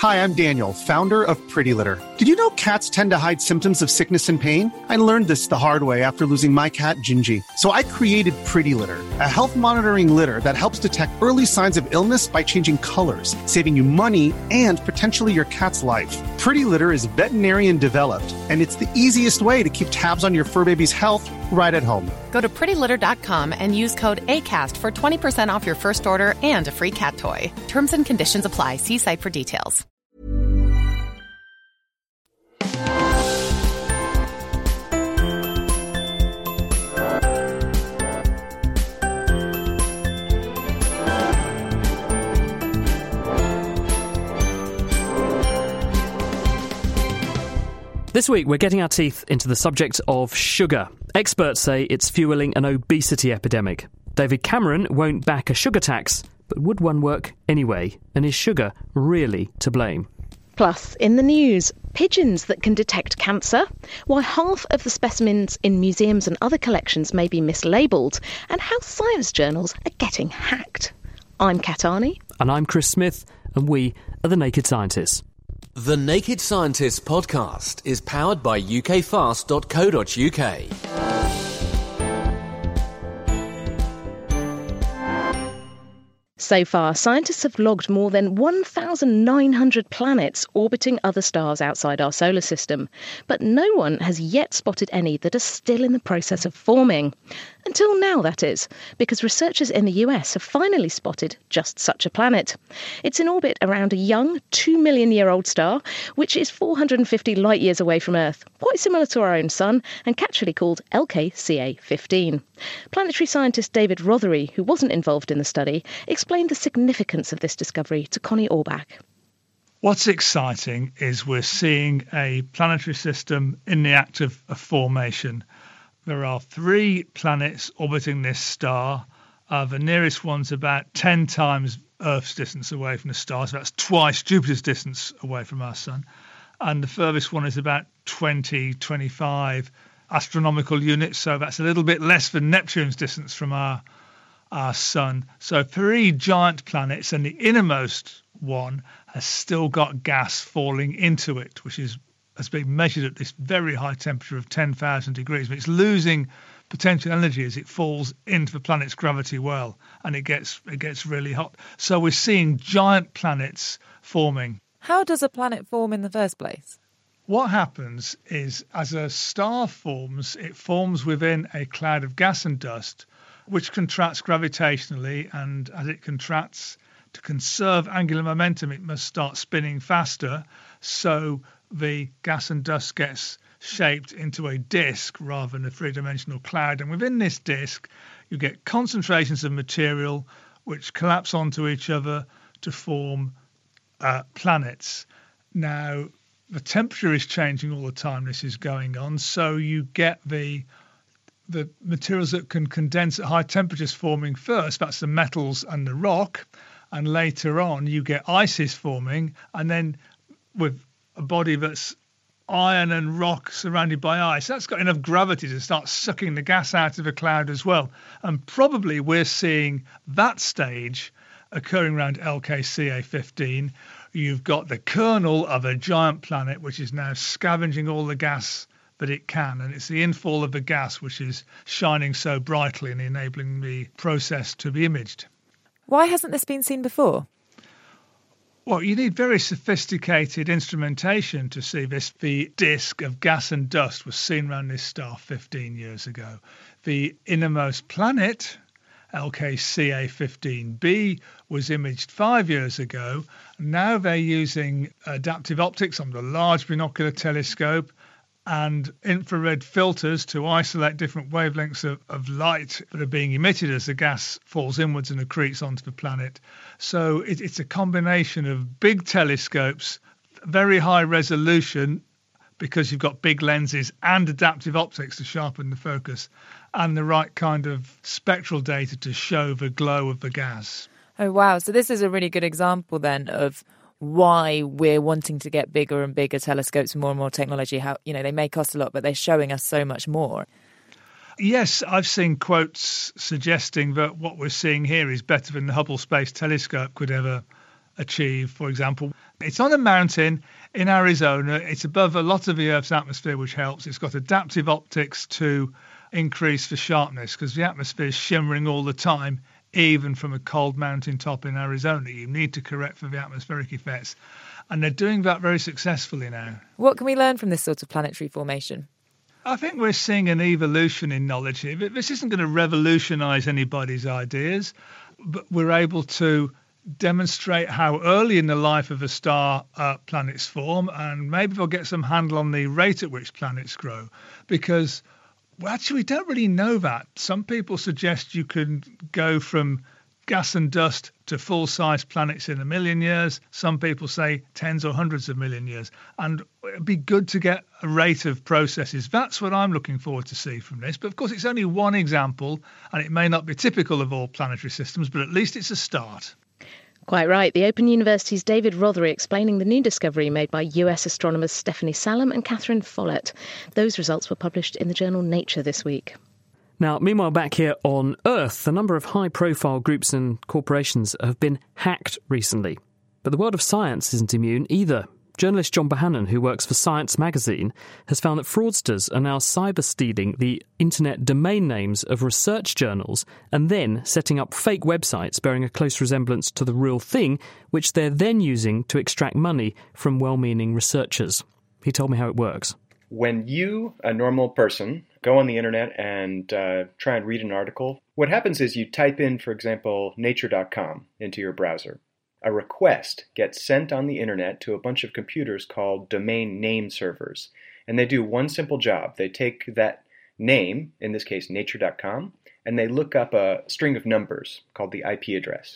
Hi, I'm Daniel, founder of Pretty Litter. Did you know cats tend to hide symptoms of sickness and pain? I learned this the hard way after losing my cat, Gingy. So I created Pretty Litter, a health monitoring litter that helps detect early signs of illness by changing colors, saving you money and potentially your cat's life. Pretty Litter is veterinarian developed, and it's the easiest way to keep tabs on your fur baby's health right at home. Go to prettylitter.com and use code ACAST for 20% off your first order and a free cat toy. Terms and conditions apply. See site for details. This week, we're getting our teeth into the subject of sugar. Experts say it's fueling an obesity epidemic. David Cameron won't back a sugar tax, but would one work anyway? And is sugar really to blame? Plus, in the news, pigeons that can detect cancer, why half of the specimens in museums and other collections may be mislabelled, and how science journals are getting hacked. I'm Kat Arney. And I'm Chris Smith, and we are The Naked Scientists. The Naked Scientists podcast is powered by ukfast.co.uk. So far, scientists have logged more than 1,900 planets orbiting other stars outside our solar system, but no one has yet spotted any that are still in the process of forming. Until now, that is, because researchers in the US have finally spotted just such a planet. It's in orbit around a young 2-million-year-old star, which is 450 light-years away from Earth, quite similar to our own Sun, and catchily called LKCA15. Planetary scientist David Rothery, who wasn't involved in the study, explained the significance of this discovery to Connie Orbach. What's exciting is we're seeing a planetary system in the act of formation. There are 3 planets orbiting this star. The nearest one's about 10 times Earth's distance away from the star, so that's twice Jupiter's distance away from our Sun. And the furthest one is about 25 astronomical units, so that's a little bit less than Neptune's distance from our Sun. So 3 giant planets, and the innermost one has still got gas falling into it, which has been measured at this very high temperature of 10,000 degrees. But it's losing potential energy as it falls into the planet's gravity well, and it gets really hot. So we're seeing giant planets forming. How does a planet form in the first place? What happens is, as a star forms, it forms within a cloud of gas and dust, which contracts gravitationally, and as it contracts, to conserve angular momentum, it must start spinning faster, so the gas and dust gets shaped into a disk rather than a three-dimensional cloud. And within this disk, you get concentrations of material which collapse onto each other to form planets. Now, the temperature is changing all the time this is going on, so you get the materials that can condense at high temperatures forming first. That's the metals and the rock. And later on, you get ices forming, and then with a body that's iron and rock surrounded by ice, that's got enough gravity to start sucking the gas out of a cloud as well. And probably we're seeing that stage occurring around LKCA15. You've got the kernel of a giant planet, which is now scavenging all the gas that it can. And it's the infall of the gas which is shining so brightly and enabling the process to be imaged. Why hasn't this been seen before? Well, you need very sophisticated instrumentation to see this. The disk of gas and dust was seen around this star 15 years ago. The innermost planet, LKCA15b, was imaged 5 years ago. Now they're using adaptive optics on the Large Binocular Telescope and infrared filters to isolate different wavelengths of light that are being emitted as the gas falls inwards and accretes onto the planet. So it's a combination of big telescopes, very high resolution, because you've got big lenses and adaptive optics to sharpen the focus, and the right kind of spectral data to show the glow of the gas. Oh, wow. So this is a really good example then of why we're wanting to get bigger and bigger telescopes and more technology. How, they may cost a lot, but they're showing us so much more. Yes, I've seen quotes suggesting that what we're seeing here is better than the Hubble Space Telescope could ever achieve, for example. It's on a mountain in Arizona. It's above a lot of the Earth's atmosphere, which helps. It's got adaptive optics to increase the sharpness because the atmosphere is shimmering all the time, even from a cold mountain top in Arizona. You need to correct for the atmospheric effects. And they're doing that very successfully now. What can we learn from this sort of planetary formation? I think we're seeing an evolution in knowledge here. This isn't going to revolutionise anybody's ideas, but we're able to demonstrate how early in the life of a star planets form, and maybe we'll get some handle on the rate at which planets grow, because actually we don't really know that. Some people suggest you can go from gas and dust to full-size planets in 1 million years. Some people say tens or hundreds of million years. And it'd be good to get a rate of processes. That's what I'm looking forward to see from this. But of course, it's only one example, and it may not be typical of all planetary systems, but at least it's a start. Quite right. The Open University's David Rothery explaining the new discovery made by US astronomers Stephanie Salem and Catherine Follett. Those results were published in the journal Nature this week. Now, meanwhile, back here on Earth, a number of high-profile groups and corporations have been hacked recently. But the world of science isn't immune either. Journalist John Bohannon, who works for Science magazine, has found that fraudsters are now cyber-stealing the internet domain names of research journals and then setting up fake websites bearing a close resemblance to the real thing, which they're then using to extract money from well-meaning researchers. He told me how it works. When you, a normal person, go on the internet and try and read an article, what happens is you type in, for example, nature.com into your browser. A request gets sent on the internet to a bunch of computers called domain name servers. And they do one simple job. They take that name, in this case nature.com, and they look up a string of numbers called the IP address.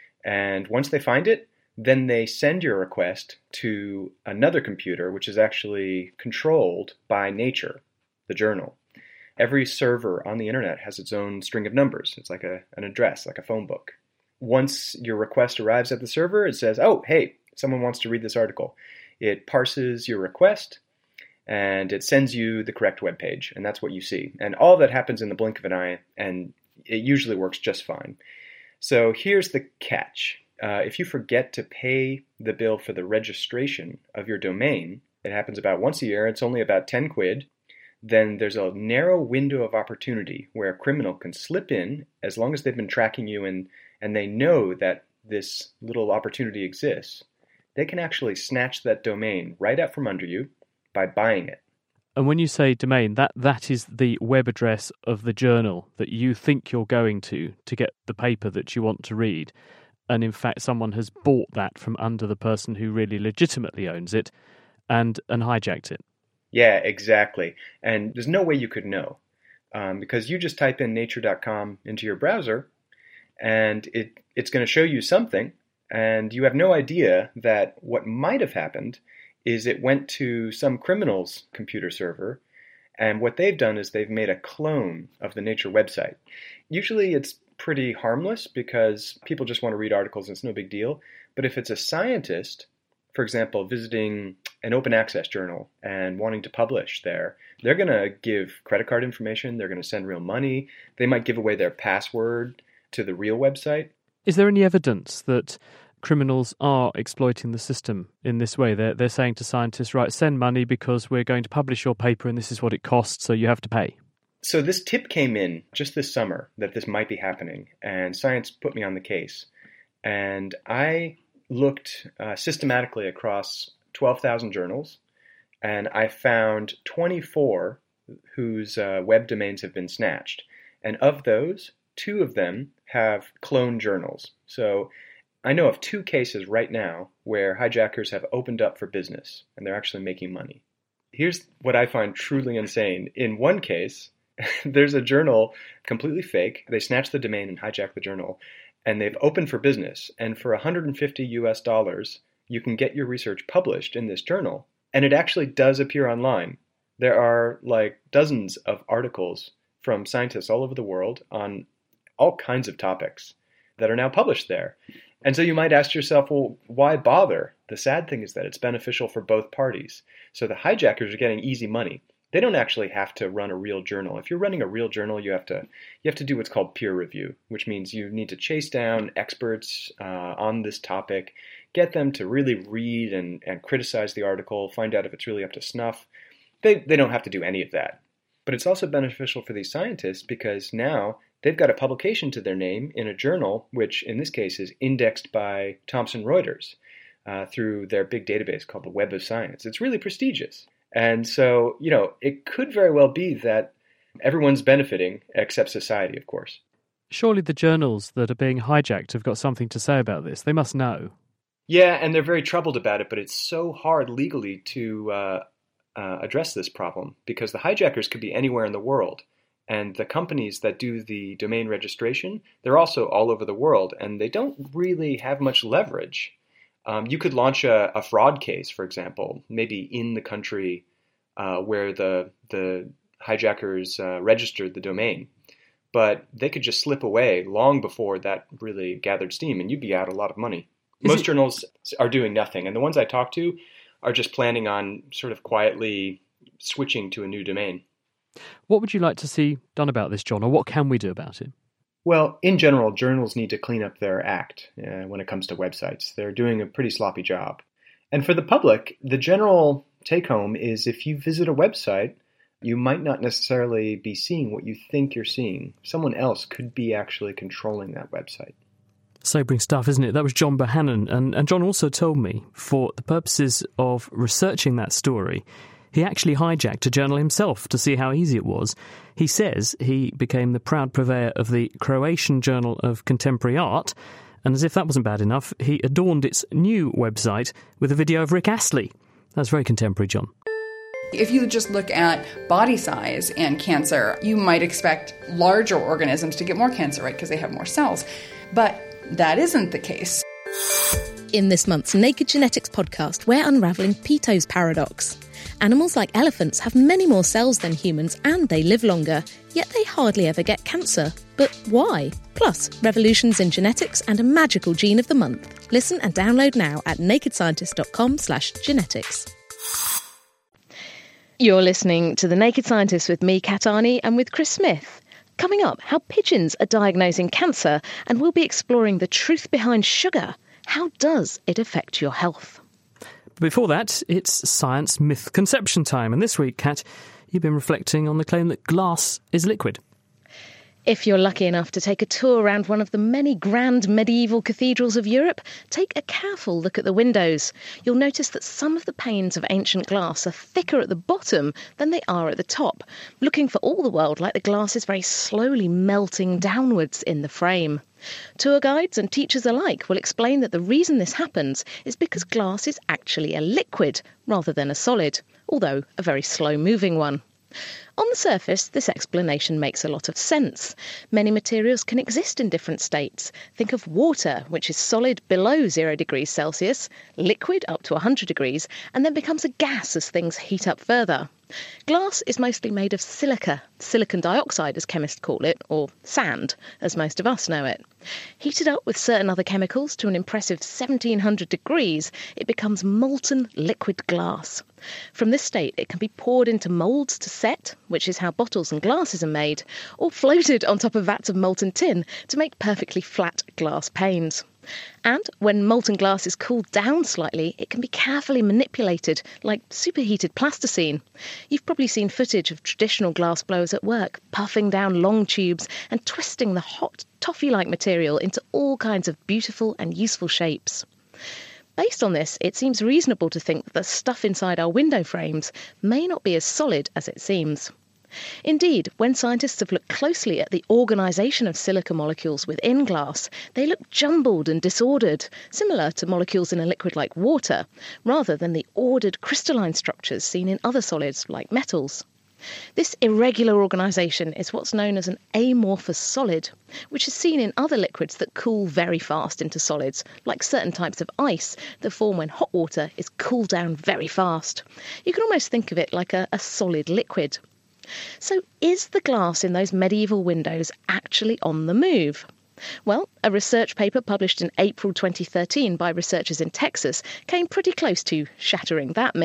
And once they find it, then they send your request to another computer, which is actually controlled by Nature, the journal. Every server on the internet has its own string of numbers. It's like an address, like a phone book. Once your request arrives at the server, it says, oh, hey, someone wants to read this article. It parses your request, and it sends you the correct web page, and that's what you see. And all that happens in the blink of an eye, and it usually works just fine. So here's the catch. If you forget to pay the bill for the registration of your domain, it happens about once a year, it's only about 10 quid, then there's a narrow window of opportunity where a criminal can slip in, as long as they've been tracking you and they know that this little opportunity exists, they can actually snatch that domain right out from under you by buying it. And when you say domain, that is the web address of the journal that you think you're going to get the paper that you want to read. And in fact, someone has bought that from under the person who really legitimately owns it and hijacked it. Yeah, exactly. And there's no way you could know because you just type in nature.com into your browser and it's going to show you something, and you have no idea that what might have happened is it went to some criminal's computer server, and what they've done is they've made a clone of the Nature website. Usually it's pretty harmless because people just want to read articles and it's no big deal. But if it's a scientist, for example, visiting an open access journal and wanting to publish there, they're going to give credit card information, they're going to send real money, they might give away their password to the real website. Is there any evidence that criminals are exploiting the system in this way? They're saying to scientists, right, send money because we're going to publish your paper and this is what it costs, so you have to pay. So this tip came in just this summer that this might be happening, and Science put me on the case. And I looked systematically across 12,000 journals, and I found 24 whose web domains have been snatched. And of those, 2 of them have cloned journals. So I know of 2 cases right now where hijackers have opened up for business, and they're actually making money. Here's what I find truly insane. In one case, there's a journal completely fake. They snatched the domain and hijacked the journal, and they've opened for business. And for $150 you can get your research published in this journal. And it actually does appear online. There are like dozens of articles from scientists all over the world on all kinds of topics that are now published there. And so you might ask yourself, well, why bother? The sad thing is that it's beneficial for both parties. So the hijackers are getting easy money. They don't actually have to run a real journal. If you're running a real journal, you have to do what's called peer review, which means you need to chase down experts on this topic, get them to really read and criticize the article, find out if it's really up to snuff. They don't have to do any of that. But it's also beneficial for these scientists because now they've got a publication to their name in a journal, which in this case is indexed by Thomson Reuters through their big database called the Web of Science. It's really prestigious. And so, it could very well be that everyone's benefiting except society, of course. Surely the journals that are being hijacked have got something to say about this. They must know. Yeah, and they're very troubled about it, but it's so hard legally to address this problem because the hijackers could be anywhere in the world. And the companies that do the domain registration, they're also all over the world, and they don't really have much leverage. You could launch a fraud case, for example, maybe in the country where the hijackers registered the domain. But they could just slip away long before that really gathered steam, and you'd be out a lot of money. Most journals are doing nothing, and the ones I talk to are just planning on sort of quietly switching to a new domain. What would you like to see done about this, John, or what can we do about it? Well, in general, journals need to clean up their act when it comes to websites. They're doing a pretty sloppy job. And for the public, the general take-home is if you visit a website, you might not necessarily be seeing what you think you're seeing. Someone else could be actually controlling that website. Sobering stuff, isn't it? That was John Bohannon. And John also told me, for the purposes of researching that story, he actually hijacked a journal himself to see how easy it was. He says he became the proud purveyor of the Croatian Journal of Contemporary Art, and as if that wasn't bad enough, he adorned its new website with a video of Rick Astley. That's very contemporary, John. If you just look at body size and cancer, you might expect larger organisms to get more cancer, right, because they have more cells. But that isn't the case. In this month's Naked Genetics podcast, we're unravelling Peto's paradox. Animals like elephants have many more cells than humans and they live longer, yet they hardly ever get cancer. But why? Plus, revolutions in genetics and a magical gene of the month. Listen and download now at nakedscientist.com/genetics. You're listening to The Naked Scientist with me, Kat Arney, and with Chris Smith. Coming up, how pigeons are diagnosing cancer, and we'll be exploring the truth behind sugar. How does it affect your health? Before that, it's science myth conception time. And this week, Kat, you've been reflecting on the claim that glass is liquid. If you're lucky enough to take a tour around one of the many grand medieval cathedrals of Europe, take a careful look at the windows. You'll notice that some of the panes of ancient glass are thicker at the bottom than they are at the top, looking for all the world like the glass is very slowly melting downwards in the frame. Tour guides and teachers alike will explain that the reason this happens is because glass is actually a liquid rather than a solid, although a very slow-moving one. On the surface, this explanation makes a lot of sense. Many materials can exist in different states. Think of water, which is solid below 0 degrees Celsius, liquid up to 100 degrees, and then becomes a gas as things heat up further. Glass is mostly made of silica, silicon dioxide as chemists call it, or sand, as most of us know it. Heated up with certain other chemicals to an impressive 1700 degrees, it becomes molten liquid glass. From this state, it can be poured into moulds to set, which is how bottles and glasses are made, or floated on top of vats of molten tin to make perfectly flat glass panes. And when molten glass is cooled down slightly, it can be carefully manipulated like superheated plasticine. You've probably seen footage of traditional glass blowers at work, puffing down long tubes and twisting the hot, toffee-like material into all kinds of beautiful and useful shapes. Based on this, it seems reasonable to think that the stuff inside our window frames may not be as solid as it seems. Indeed, when scientists have looked closely at the organisation of silica molecules within glass, they look jumbled and disordered, similar to molecules in a liquid like water, rather than the ordered crystalline structures seen in other solids like metals. This irregular organisation is what's known as an amorphous solid, which is seen in other liquids that cool very fast into solids, like certain types of ice that form when hot water is cooled down very fast. You can almost think of it like a solid liquid. So is the glass in those medieval windows actually on the move? Well, a research paper published in April 2013 by researchers in Texas came pretty close to shattering that myth.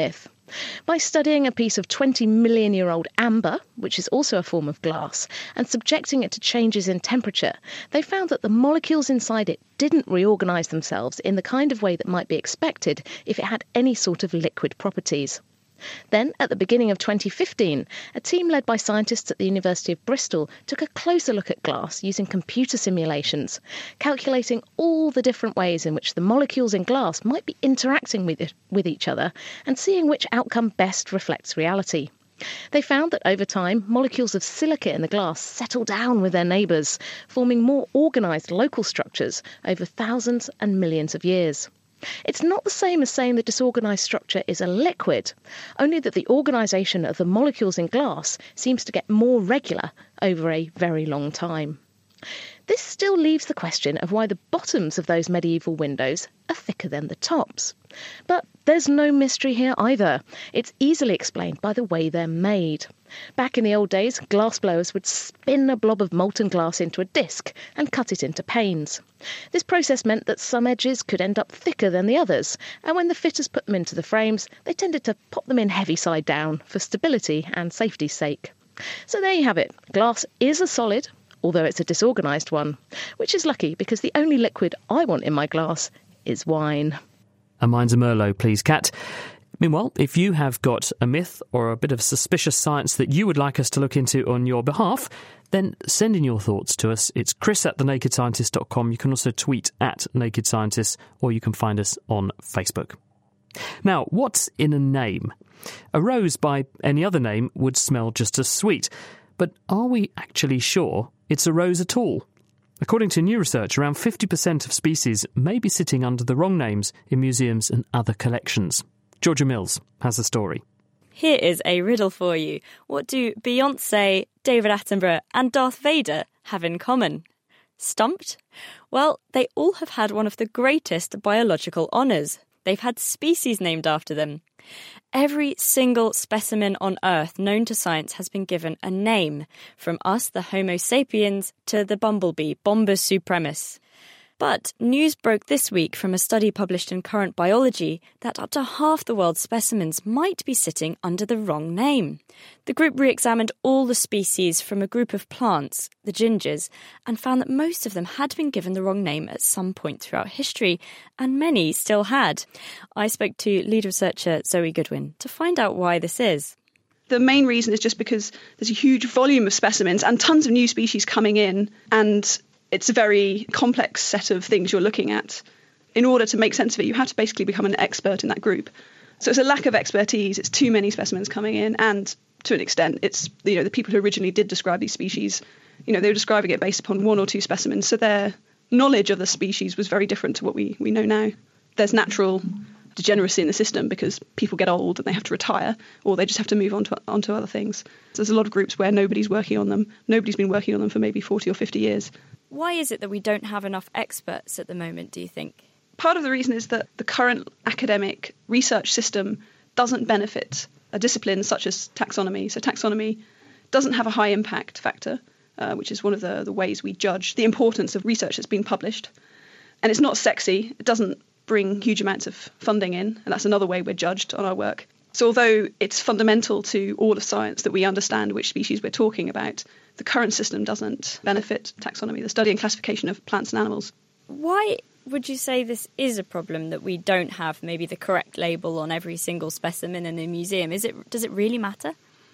By studying a piece of 20-million-year-old amber, which is also a form of glass, and subjecting it to changes in temperature, they found that the molecules inside it didn't reorganise themselves in the kind of way that might be expected if it had any sort of liquid properties. Then, at the beginning of 2015, a team led by scientists at the University of Bristol took a closer look at glass using computer simulations, calculating all the different ways in which the molecules in glass might be interacting with each other and seeing which outcome best reflects reality. They found that over time, molecules of silica in the glass settle down with their neighbours, forming more organised local structures over thousands and millions of years. It's not the same as saying the disorganised structure is a liquid, only that the organisation of the molecules in glass seems to get more regular over a very long time. This still leaves the question of why the bottoms of those medieval windows are thicker than the tops. But there's no mystery here either. It's easily explained by the way they're made. Back in the old days, glassblowers would spin a blob of molten glass into a disc and cut it into panes. This process meant that some edges could end up thicker than the others, and when the fitters put them into the frames, they tended to pop them in heavy side down for stability and safety's sake. So there you have it. Glass is a solid, although it's a disorganised one, which is lucky because the only liquid I want in my glass is wine. A mine's a Merlot, please, Kat. Meanwhile, if you have got a myth or a bit of suspicious science that you would like us to look into on your behalf, then send in your thoughts to us. It's chris@thenakedscientist.com. You can also tweet @nakedscientists, or you can find us on Facebook. Now, what's in a name? A rose by any other name would smell just as sweet. But are we actually sure it's a rose at all? According to new research, around 50% of species may be sitting under the wrong names in museums and other collections. Georgia Mills has the story. Here is a riddle for you. What do Beyoncé, David Attenborough and Darth Vader have in common? Stumped? Well, they all have had one of the greatest biological honours. They've had species named after them. Every single specimen on Earth known to science has been given a name, from us, the Homo sapiens, to the bumblebee, Bombus supremus. But news broke this week from a study published in Current Biology that up to half the world's specimens might be sitting under the wrong name. The group re-examined all the species from a group of plants, the gingers, and found that most of them had been given the wrong name at some point throughout history, and many still had. I spoke to lead researcher Zoe Goodwin to find out why this is. The main reason is just because there's a huge volume of specimens and tons of new species coming in, and it's a very complex set of things you're looking at. In order to make sense of it, you have to basically become an expert in that group. So it's a lack of expertise, it's too many specimens coming in, and to an extent, it's the people who originally did describe these species, they were describing it based upon one or two specimens, so their knowledge of the species was very different to what we know now. There's natural degeneracy in the system because people get old and they have to retire, or they just have to move on to other things. So there's a lot of groups where nobody's working on them. Nobody's been working on them for maybe 40 or 50 years. Why is it that we don't have enough experts at the moment, do you think? Part of the reason is that the current academic research system doesn't benefit a discipline such as taxonomy. So taxonomy doesn't have a high impact factor, which is one of the ways we judge the importance of research that's been published. And it's not sexy. It doesn't bring huge amounts of funding in, and that's another way we're judged on our work. So although it's fundamental to all of science that we understand which species we're talking about, the current system doesn't benefit taxonomy, the study and classification of plants and animals. Why would you say this is a problem, that we don't have maybe the correct label on every single specimen in a museum? Does it really matter?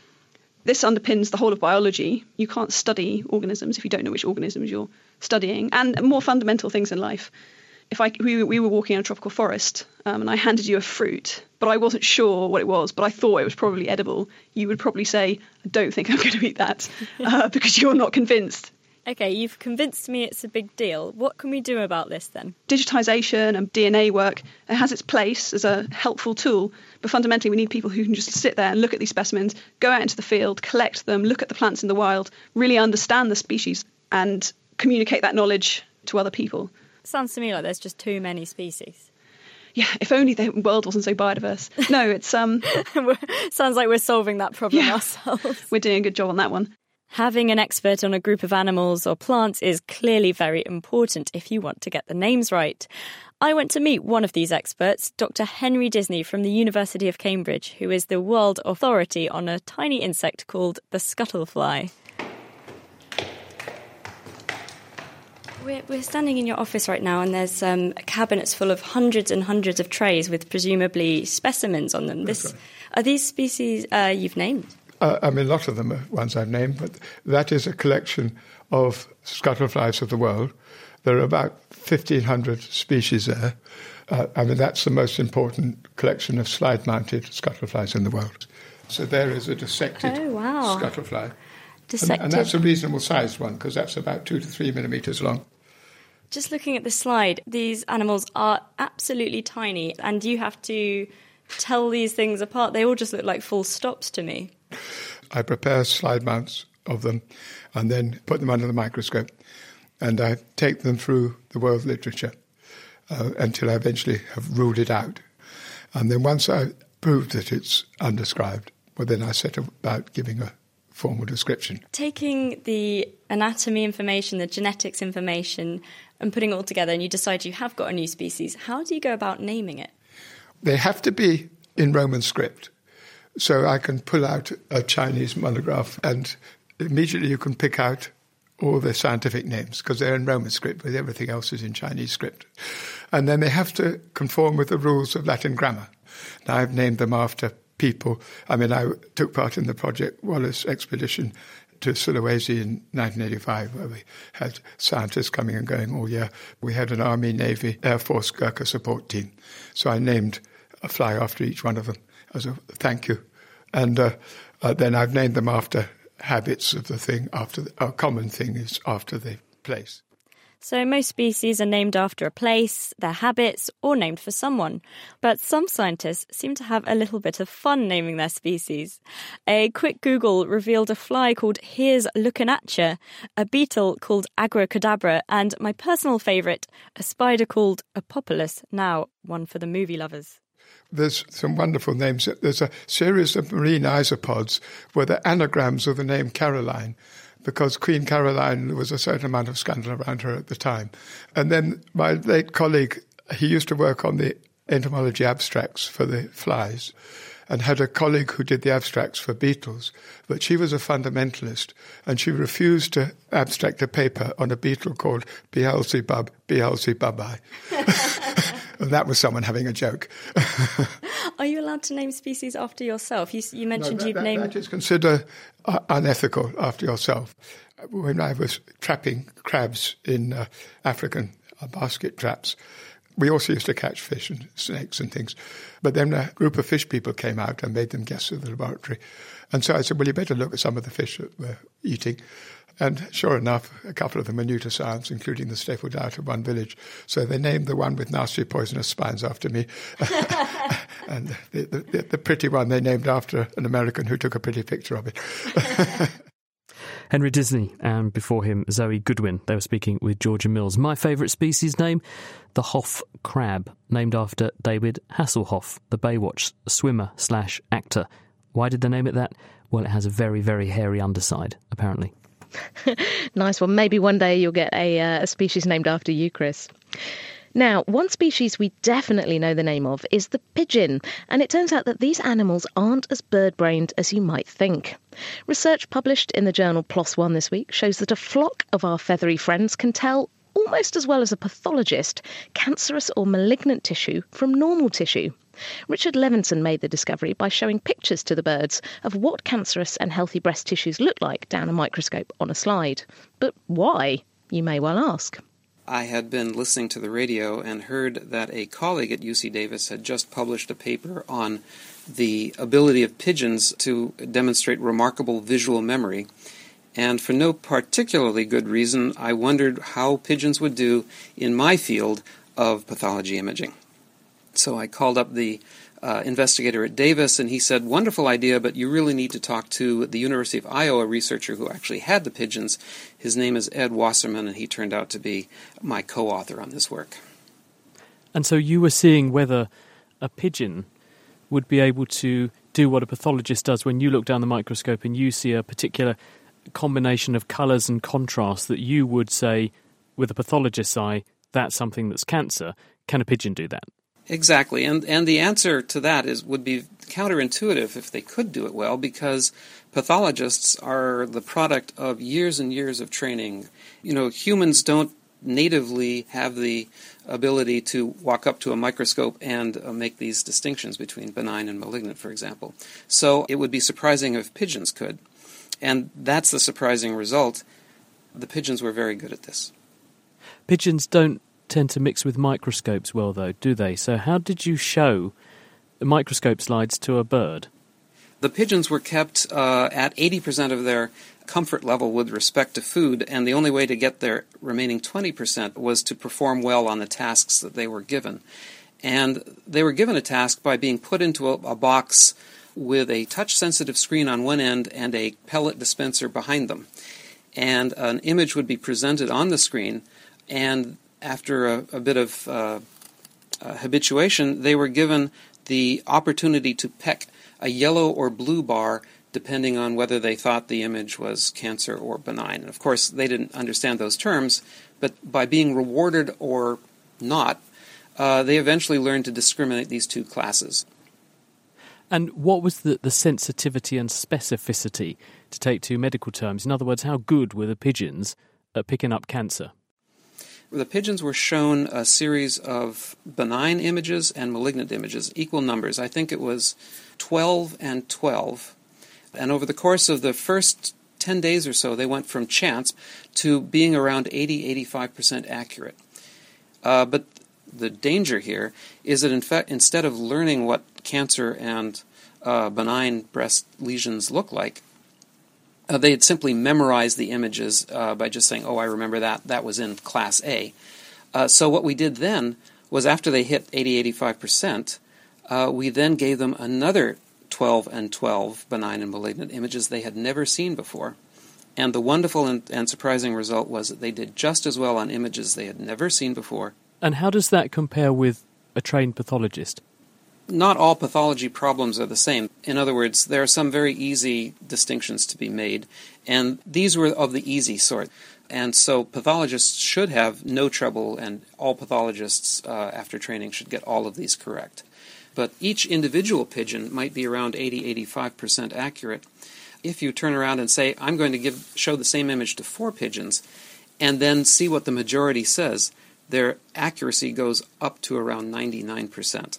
This underpins the whole of biology. You can't study organisms if you don't know which organisms you're studying, and more fundamental things in life. If we were walking in a tropical forest and I handed you a fruit, but I wasn't sure what it was, but I thought it was probably edible, you would probably say, I don't think I'm going to eat that because you're not convinced. OK, you've convinced me it's a big deal. What can we do about this then? Digitisation and DNA work, it has its place as a helpful tool, but fundamentally we need people who can just sit there and look at these specimens, go out into the field, collect them, look at the plants in the wild, really understand the species and communicate that knowledge to other people. Sounds to me like there's just too many species. Yeah, if only the world wasn't so biodiverse. No, it's sounds like we're solving that problem ourselves. We're doing a good job on that one. Having an expert on a group of animals or plants is clearly very important if you want to get the names right. I went to meet one of these experts, Dr. Henry Disney from the University of Cambridge, who is the world authority on a tiny insect called the scuttlefly. We're standing in your office right now, and there's cabinets full of hundreds and hundreds of trays with presumably specimens on them. Right. Are these species you've named? A lot of them are ones I've named, but that is a collection of scuttleflies of the world. There are about 1,500 species there. That's the most important collection of slide-mounted scuttleflies in the world. So there is a dissected scuttlefly. Dissected. And that's a reasonable sized one, because that's about 2 to 3 millimetres long. Just looking at the slide, these animals are absolutely tiny, and you have to tell these things apart. They all just look like full stops to me. I prepare slide mounts of them and then put them under the microscope, and I take them through the world literature until I eventually have ruled it out. And then once I prove that it's undescribed, well, then I set about giving a formal description. Taking the anatomy information, the genetics information, and putting it all together, and you decide you have got a new species, how do you go about naming it? They have to be in Roman script. So I can pull out a Chinese monograph and immediately you can pick out all the scientific names because they're in Roman script, but everything else is in Chinese script. And then they have to conform with the rules of Latin grammar. Now, I've named them after people. I took part in the Project Wallace expedition to Sulawesi in 1985, where we had scientists coming and going all year. We had an Army, Navy, Air Force Gurkha support team. So I named a fly after each one of them as a thank you. And then I've named them after habits of the thing, after a common thing is after the place. So most species are named after a place, their habits, or named for someone. But some scientists seem to have a little bit of fun naming their species. A quick Google revealed a fly called Here's Lookin' At Ya, a beetle called Agrocadabra, and my personal favourite, a spider called Apopolis, now one for the movie lovers. There's some wonderful names. There's a series of marine isopods where the anagrams of the name Caroline, because Queen Caroline, there was a certain amount of scandal around her at the time. And then my late colleague, he used to work on the entomology abstracts for the flies and had a colleague who did the abstracts for beetles, but she was a fundamentalist and she refused to abstract a paper on a beetle called Beelzebub, Beelzebubi. And that was someone having a joke. Are you allowed to name species after yourself? You mentioned you've named... That is considered unethical after yourself. When I was trapping crabs in African basket traps, we also used to catch fish and snakes and things. But then a group of fish people came out and made them guests of the laboratory. And so I said, well, you better look at some of the fish that we're eating. And sure enough, a couple of them are new to science, including the staple diet of one village. So they named the one with nasty poisonous spines after me. And the pretty one they named after an American who took a pretty picture of it. Henry Disney, and before him, Zoe Goodwin. They were speaking with Georgia Mills. My favourite species name, the Hoff crab, named after David Hasselhoff, the Baywatch swimmer/actor. Why did they name it that? Well, it has a very, very hairy underside, apparently. Nice one. Maybe one day you'll get a species named after you, Chris. Now, one species we definitely know the name of is the pigeon, and it turns out that these animals aren't as bird-brained as you might think. Research published in the journal PLOS One this week shows that a flock of our feathery friends can tell, almost as well as a pathologist, cancerous or malignant tissue from normal tissue. Richard Levinson made the discovery by showing pictures to the birds of what cancerous and healthy breast tissues look like down a microscope on a slide. But why, you may well ask? I had been listening to the radio and heard that a colleague at UC Davis had just published a paper on the ability of pigeons to demonstrate remarkable visual memory. And for no particularly good reason, I wondered how pigeons would do in my field of pathology imaging. So I called up the investigator at Davis, and he said, wonderful idea, but you really need to talk to the University of Iowa researcher who actually had the pigeons. His name is Ed Wasserman, and he turned out to be my co-author on this work. And so you were seeing whether a pigeon would be able to do what a pathologist does when you look down the microscope and you see a particular combination of colours and contrast that you would say, with a pathologist's eye, that's something that's cancer. can a pigeon do that? Exactly, and the answer to that would be counterintuitive if they could do it well, because pathologists are the product of years and years of training. Humans don't natively have the ability to walk up to a microscope and make these distinctions between benign and malignant, for example. So it would be surprising if pigeons could. And that's the surprising result. The pigeons were very good at this. Pigeons don't tend to mix with microscopes well, though, do they? So how did you show the microscope slides to a bird? The pigeons were kept at 80% of their comfort level with respect to food, and the only way to get their remaining 20% was to perform well on the tasks that they were given. And they were given a task by being put into a box with a touch-sensitive screen on one end and a pellet dispenser behind them. And an image would be presented on the screen, and after a bit of habituation, they were given the opportunity to peck a yellow or blue bar depending on whether they thought the image was cancer or benign. And of course, they didn't understand those terms, but by being rewarded or not, they eventually learned to discriminate these two classes. And what was the sensitivity and specificity, to take two medical terms? In other words, how good were the pigeons at picking up cancer? The pigeons were shown a series of benign images and malignant images, equal numbers. I think it was 12 and 12. And over the course of the first 10 days or so, they went from chance to being around 80-85% accurate. But the danger here is that, in fact, instead of learning what cancer and benign breast lesions look like, they had simply memorized the images by just saying, I remember that was in Class A. So what we did then was, after they hit 80-85%, we then gave them another 12 and 12 benign and malignant images they had never seen before. And the wonderful and surprising result was that they did just as well on images they had never seen before. And how does that compare with a trained pathologist? Not all pathology problems are the same. In other words, there are some very easy distinctions to be made, and these were of the easy sort. And so pathologists should have no trouble, and all pathologists after training should get all of these correct. But each individual pigeon might be around 80-85% accurate. If you turn around and say, I'm going to show the same image to 4 pigeons, and then see what the majority says, their accuracy goes up to around 99%.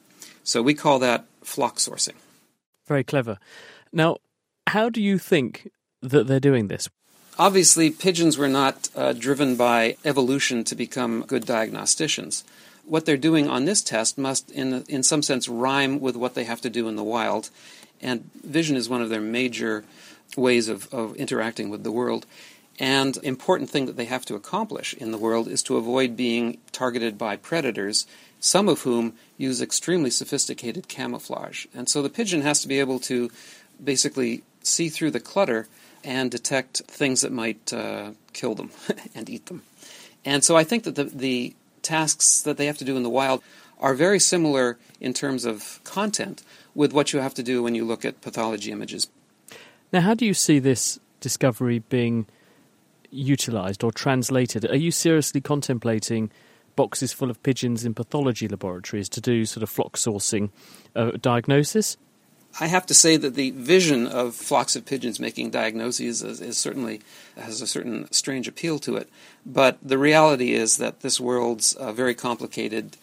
So we call that flock sourcing. Very clever. Now, how do you think that they're doing this? Obviously, pigeons were not driven by evolution to become good diagnosticians. What they're doing on this test must, in some sense, rhyme with what they have to do in the wild. And vision is one of their major ways of interacting with the world. And important thing that they have to accomplish in the world is to avoid being targeted by predators, some of whom use extremely sophisticated camouflage. And so the pigeon has to be able to basically see through the clutter and detect things that might kill them and eat them. And so I think that the tasks that they have to do in the wild are very similar in terms of content with what you have to do when you look at pathology images. Now, how do you see this discovery being utilised or translated? Are you seriously contemplating boxes full of pigeons in pathology laboratories to do sort of flock sourcing diagnosis? I have to say that the vision of flocks of pigeons making diagnoses is certainly has a certain strange appeal to it. But the reality is that this world's very complicated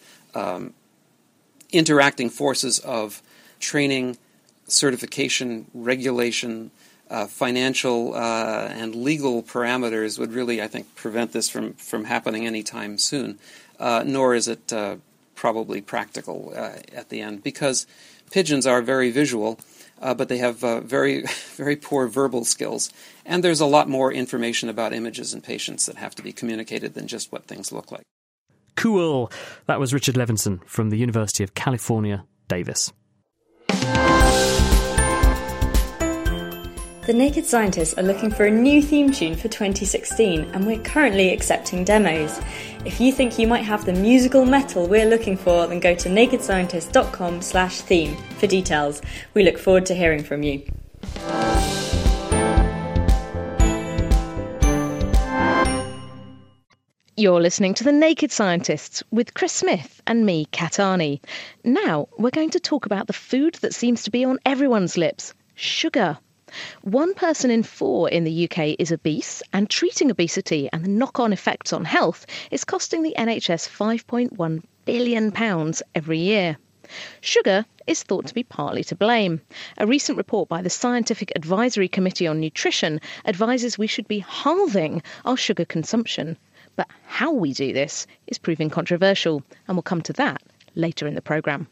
interacting forces of training, certification, regulation, financial and legal parameters would really, I think, prevent this from happening anytime soon. Nor is it probably practical at the end, because pigeons are very visual, but they have very, very poor verbal skills. And there's a lot more information about images in patients that have to be communicated than just what things look like. Cool. That was Richard Levinson from the University of California, Davis. The Naked Scientists are looking for a new theme tune for 2016, and we're currently accepting demos. If you think you might have the musical metal we're looking for, then go to nakedscientist.com/theme for details. We look forward to hearing from you. You're listening to The Naked Scientists with Chris Smith and me, Kat Arney. Now, we're going to talk about the food that seems to be on everyone's lips, sugar. 1 person in 4 in the UK is obese, and treating obesity and the knock-on effects on health is costing the NHS £5.1 billion every year. Sugar is thought to be partly to blame. A recent report by the Scientific Advisory Committee on Nutrition advises we should be halving our sugar consumption. But how we do this is proving controversial, and we'll come to that later in the programme.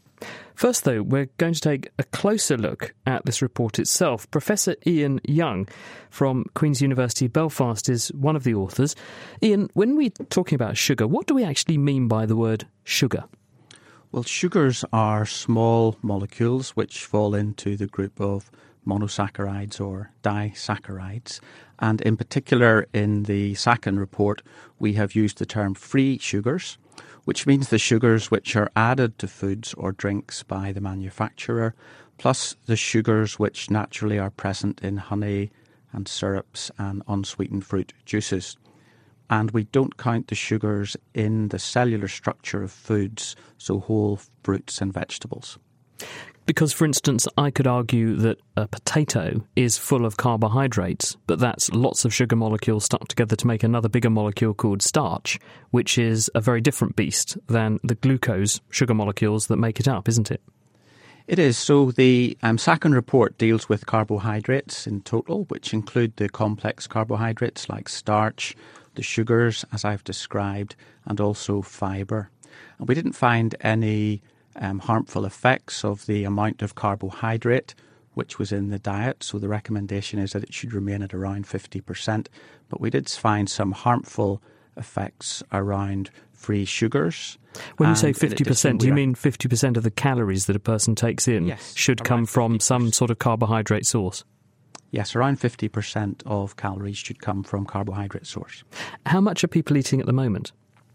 First, though, we're going to take a closer look at this report itself. Professor Ian Young from Queen's University Belfast is one of the authors. Ian, when we're talking about sugar, what do we actually mean by the word sugar? Well, sugars are small molecules which fall into the group of monosaccharides or disaccharides. And in particular, in the SACHAN report, we have used the term free sugars, which means the sugars which are added to foods or drinks by the manufacturer, plus the sugars which naturally are present in honey and syrups and unsweetened fruit juices. And we don't count the sugars in the cellular structure of foods, so whole fruits and vegetables. Because, for instance, I could argue that a potato is full of carbohydrates, but that's lots of sugar molecules stuck together to make another bigger molecule called starch, which is a very different beast than the glucose sugar molecules that make it up, isn't it? It is. So the SACHAN report deals with carbohydrates in total, which include the complex carbohydrates like starch, the sugars, as I've described, and also fibre. And we didn't find any harmful effects of the amount of carbohydrate which was in the diet. So the recommendation is that it should remain at around 50%. But we did find some harmful effects around free sugars. When you say 50%, do you mean 50% of the calories that a person takes in should come from some sort of carbohydrate source? Yes, around 50% of calories should come from carbohydrate source. How much are people eating at the moment?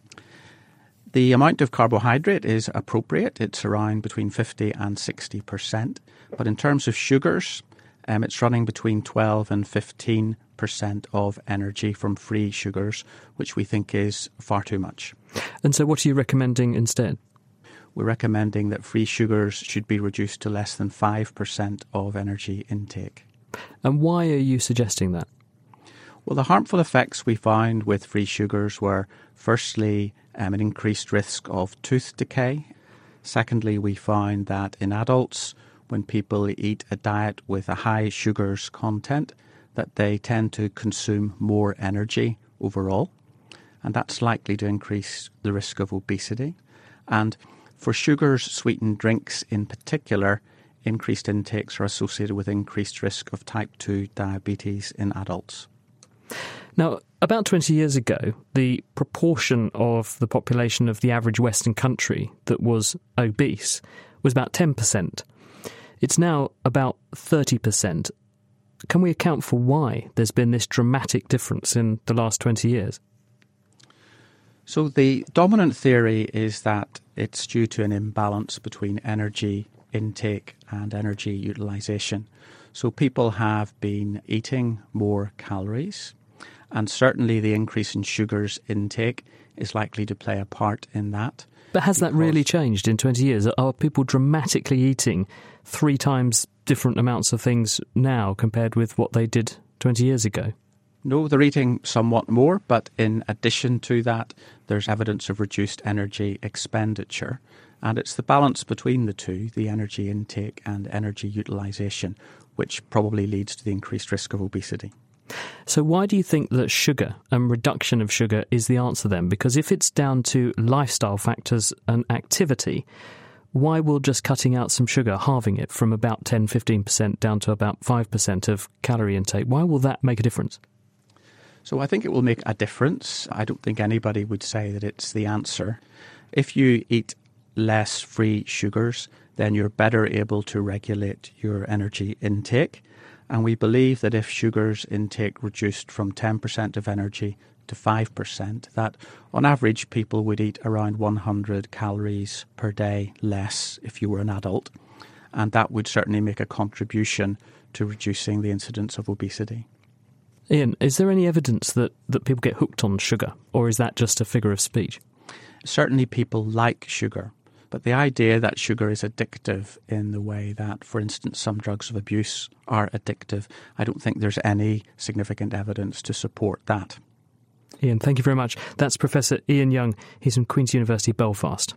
The amount of carbohydrate is appropriate. It's around between 50 and 60%. But in terms of sugars, it's running between 12 and 15% of energy from free sugars, which we think is far too much. And so what are you recommending instead? We're recommending that free sugars should be reduced to less than 5% of energy intake. And why are you suggesting that? Well, the harmful effects we found with free sugars were, firstly, an increased risk of tooth decay. Secondly, we found that in adults, when people eat a diet with a high sugars content, that they tend to consume more energy overall, and that's likely to increase the risk of obesity. And for sugars-sweetened drinks in particular, increased intakes are associated with increased risk of type 2 diabetes in adults. Now, about 20 years ago, the proportion of the population of the average Western country that was obese was about 10%. It's now about 30%. Can we account for why there's been this dramatic difference in the last 20 years? So the dominant theory is that it's due to an imbalance between energy intake and energy utilisation. So people have been eating more calories, and certainly the increase in sugars intake is likely to play a part in that. But has that really changed in 20 years? Are people dramatically eating 3 times different amounts of things now compared with what they did 20 years ago? No, they're eating somewhat more, but in addition to that, there's evidence of reduced energy expenditure. And it's the balance between the two, the energy intake and energy utilisation, which probably leads to the increased risk of obesity. So why do you think that sugar and reduction of sugar is the answer then? Because if it's down to lifestyle factors and activity, why will just cutting out some sugar, halving it from about 10-15% down to about 5% of calorie intake, why will that make a difference? So I think it will make a difference. I don't think anybody would say that it's the answer. If you eat less free sugars, then you're better able to regulate your energy intake. And we believe that if sugars intake reduced from 10% of energy to 5%, that on average people would eat around 100 calories per day less if you were an adult. And that would certainly make a contribution to reducing the incidence of obesity. Ian, is there any evidence that people get hooked on sugar, or is that just a figure of speech? Certainly people like sugar, but the idea that sugar is addictive in the way that, for instance, some drugs of abuse are addictive, I don't think there's any significant evidence to support that. Ian, thank you very much. That's Professor Ian Young. He's from Queen's University Belfast.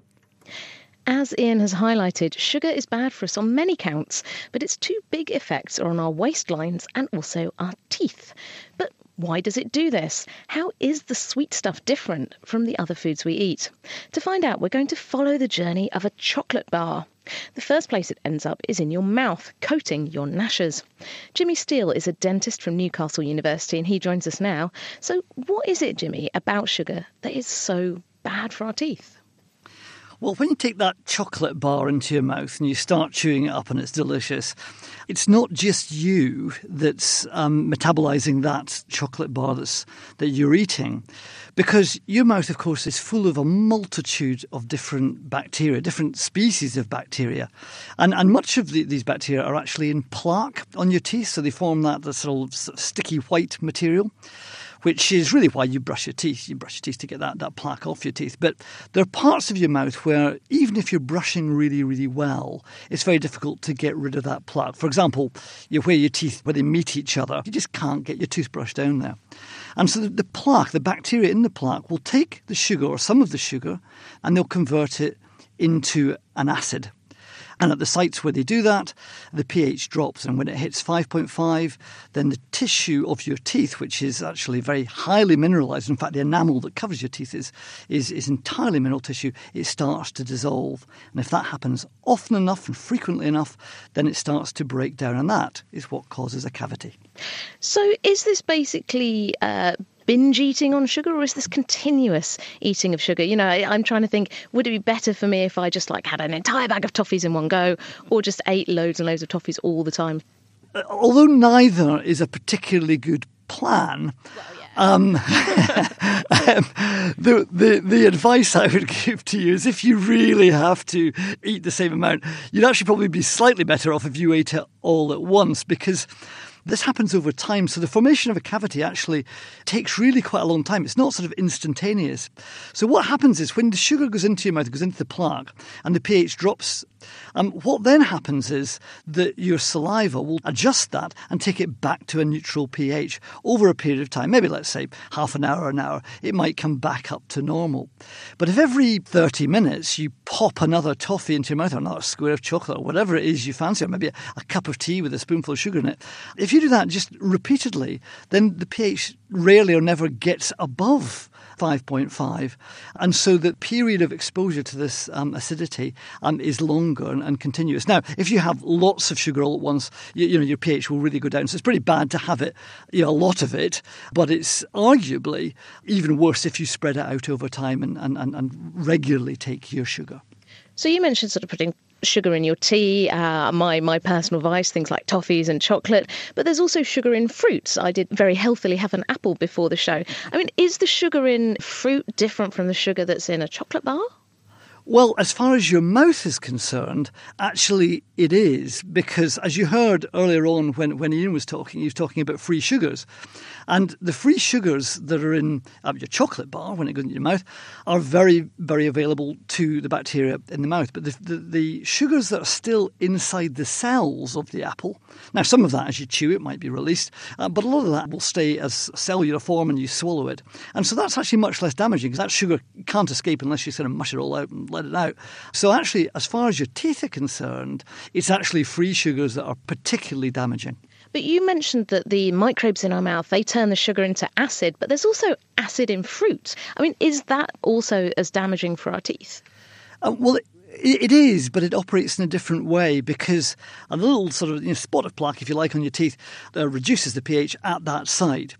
As Ian has highlighted, sugar is bad for us on many counts, but its two big effects are on our waistlines and also our teeth. But why does it do this? How is the sweet stuff different from the other foods we eat? To find out, we're going to follow the journey of a chocolate bar. The first place it ends up is in your mouth, coating your gnashers. Jimmy Steele is a dentist from Newcastle University and he joins us now. So what is it, Jimmy, about sugar that is so bad for our teeth? Well, when you take that chocolate bar into your mouth and you start chewing it up and it's delicious, it's not just you that's metabolising that chocolate bar that you're eating, because your mouth, of course, is full of a multitude of different bacteria, different species of bacteria. And much of these bacteria are actually in plaque on your teeth, so they form that sort of sticky white material, which is really why you brush your teeth. You brush your teeth to get that plaque off your teeth. But there are parts of your mouth where, even if you're brushing really, really well, it's very difficult to get rid of that plaque. For example, where your teeth, where they meet each other, you just can't get your toothbrush down there. And so the plaque, the bacteria in the plaque, will take the sugar, or some of the sugar, and they'll convert it into an acid. And at the sites where they do that, the pH drops. And when it hits 5.5, then the tissue of your teeth, which is actually very highly mineralised, in fact, the enamel that covers your teeth is entirely mineral tissue, it starts to dissolve. And if that happens often enough and frequently enough, then it starts to break down. And that is what causes a cavity. So is this basically binge eating on sugar, or is this continuous eating of sugar? You know, I'm trying to think, would it be better for me if I just had an entire bag of toffees in one go, or just ate loads and loads of toffees all the time? Although neither is a particularly good plan, the advice I would give to you is, if you really have to eat the same amount, you'd actually probably be slightly better off if you ate it all at once, because this happens over time. So the formation of a cavity actually takes really quite a long time. It's not sort of instantaneous. So what happens is, when the sugar goes into your mouth, it goes into the plaque, and the pH drops, what then happens is that your saliva will adjust that and take it back to a neutral pH over a period of time. Maybe, let's say, half an hour, it might come back up to normal. But if every 30 minutes you pop another toffee into your mouth, or another square of chocolate, or whatever it is you fancy, or maybe a cup of tea with a spoonful of sugar in it, if you do that just repeatedly, then the pH rarely or never gets above 5.5. And so the period of exposure to this acidity is longer and continuous. Now, if you have lots of sugar all at once, your pH will really go down. So it's pretty bad to have it, a lot of it, but it's arguably even worse if you spread it out over time and regularly take your sugar. So you mentioned sort of putting sugar in your tea, my personal vice, things like toffees and chocolate, but there's also sugar in fruits. I did very healthily have an apple before the show. I mean, is the sugar in fruit different from the sugar that's in a chocolate bar? Well, as far as your mouth is concerned, actually it is, because as you heard earlier on when Ian was talking, he was talking about free sugars. And the free sugars that are in your chocolate bar, when it goes into your mouth, are very, very available to the bacteria in the mouth. But the sugars that are still inside the cells of the apple, now some of that as you chew it might be released, but a lot of that will stay as cellular form and you swallow it. And so that's actually much less damaging, because that sugar can't escape unless you sort of mush it all out and let it out. So actually, as far as your teeth are concerned, it's actually free sugars that are particularly damaging. But you mentioned that the microbes in our mouth, they turn the sugar into acid, but there's also acid in fruit. I mean, is that also as damaging for our teeth? Well, it is, but it operates in a different way, because a little sort of spot of plaque, if you like, on your teeth reduces the pH at that site.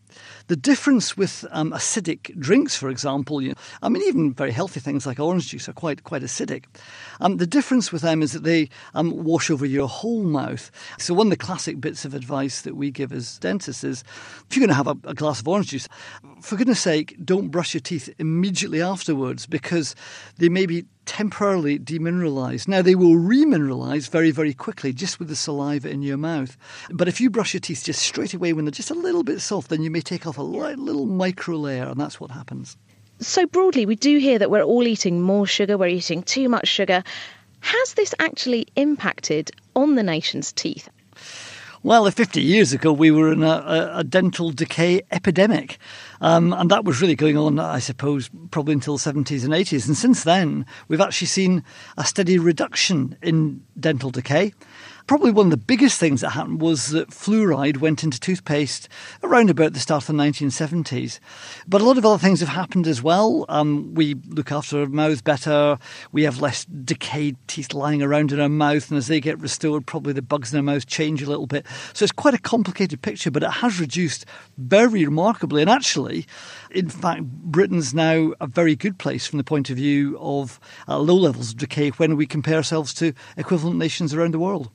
The difference with acidic drinks, for example, even very healthy things like orange juice are quite acidic. The difference with them is that they wash over your whole mouth. So one of the classic bits of advice that we give as dentists is, if you're going to have a glass of orange juice, for goodness sake, don't brush your teeth immediately afterwards, because they may be temporarily demineralised. Now, they will remineralise very, very quickly just with the saliva in your mouth. But if you brush your teeth just straight away when they're just a little bit soft, then you may take off a little micro layer, and that's what happens. So broadly, we do hear that we're all eating more sugar, we're eating too much sugar. Has this actually impacted on the nation's teeth? Well, 50 years ago, we were in a dental decay epidemic. And that was really going on, I suppose, probably until the 70s and 80s. And since then, we've actually seen a steady reduction in dental decay. Probably one of the biggest things that happened was that fluoride went into toothpaste around about the start of the 1970s. But a lot of other things have happened as well. We look after our mouths better. We have less decayed teeth lying around in our mouth. And as they get restored, probably the bugs in our mouth change a little bit. So it's quite a complicated picture, but it has reduced very remarkably. And actually, in fact, Britain's now a very good place from the point of view of low levels of decay when we compare ourselves to equivalent nations around the world.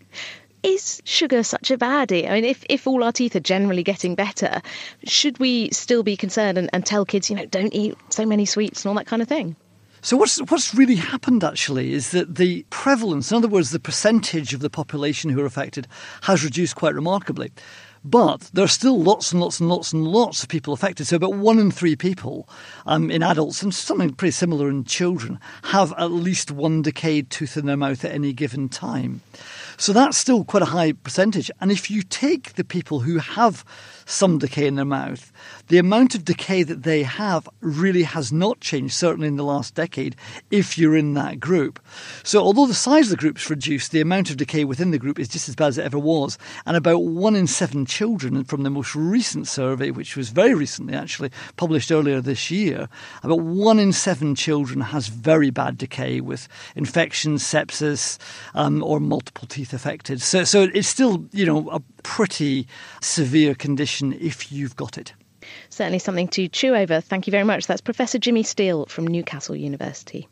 Is sugar such a baddie? I mean, if all our teeth are generally getting better, should we still be concerned and tell kids, don't eat so many sweets and all that kind of thing? So what's really happened, actually, is that the prevalence, in other words, the percentage of the population who are affected, has reduced quite remarkably. But there are still lots and lots and lots and lots of people affected. So about 1 in 3 people in adults, and something pretty similar in children, have at least one decayed tooth in their mouth at any given time. So that's still quite a high percentage. And if you take the people who have some decay in their mouth, the amount of decay that they have really has not changed, certainly in the last decade, if you're in that group. So although the size of the group's reduced, the amount of decay within the group is just as bad as it ever was. And about 1 in 7 children, from the most recent survey, which was very recently actually published earlier this year, about 1 in 7 children has very bad decay with infections, sepsis, or multiple teeth affected. So it's still, a pretty severe condition if you've got it. Certainly something to chew over. Thank you very much. That's Professor Jimmy Steele from Newcastle University.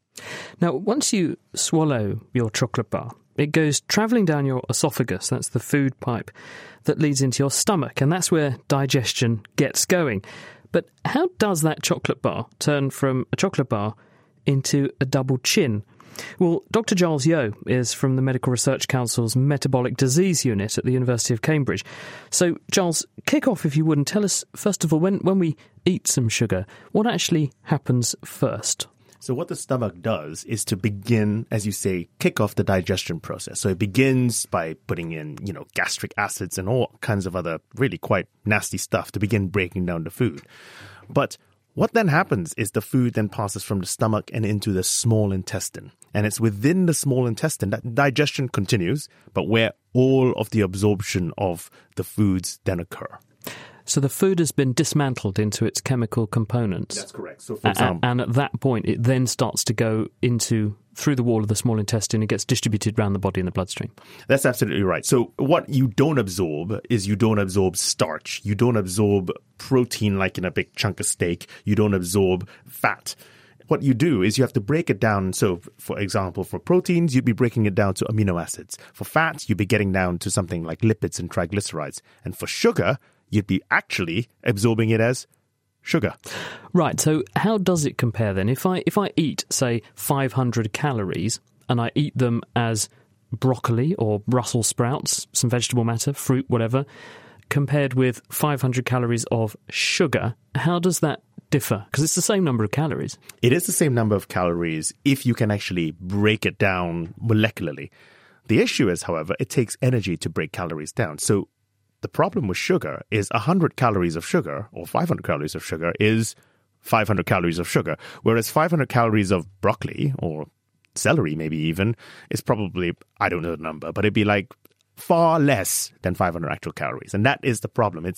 Now, once you swallow your chocolate bar, it goes travelling down your esophagus. That's the food pipe that leads into your stomach, and that's where digestion gets going. But how does that chocolate bar turn from a chocolate bar into a double chin? Well, Dr. Giles Yeo is from the Medical Research Council's Metabolic Disease Unit at the University of Cambridge. So, Giles, kick off if you would and tell us, first of all, when we eat some sugar, what actually happens first? So what the stomach does is to begin, as you say, kick off the digestion process. So it begins by putting in, gastric acids and all kinds of other really quite nasty stuff to begin breaking down the food. But what then happens is the food then passes from the stomach and into the small intestine. And it's within the small intestine that digestion continues, but where all of the absorption of the foods then occur. So the food has been dismantled into its chemical components. That's correct. So, for example, and at that point, it then starts to go through the wall of the small intestine. It gets distributed around the body in the bloodstream. That's absolutely right. So what you don't absorb is you don't absorb starch. You don't absorb protein like in a big chunk of steak. You don't absorb fat. What you do is you have to break it down. So, for example, for proteins, you'd be breaking it down to amino acids. For fats, you'd be getting down to something like lipids and triglycerides. And for sugar, you'd be actually absorbing it as sugar. Right, so how does it compare then? If I eat, say, 500 calories and I eat them as broccoli or Brussels sprouts, some vegetable matter, fruit, whatever, compared with 500 calories of sugar, how does that differ? Because it's the same number of calories. It is the same number of calories if you can actually break it down molecularly. The issue is, however, it takes energy to break calories down. So the problem with sugar is 100 calories of sugar or 500 calories of sugar is 500 calories of sugar, whereas 500 calories of broccoli or celery maybe even is probably, I don't know the number, but it'd be like far less than 500 actual calories. And that is the problem. It's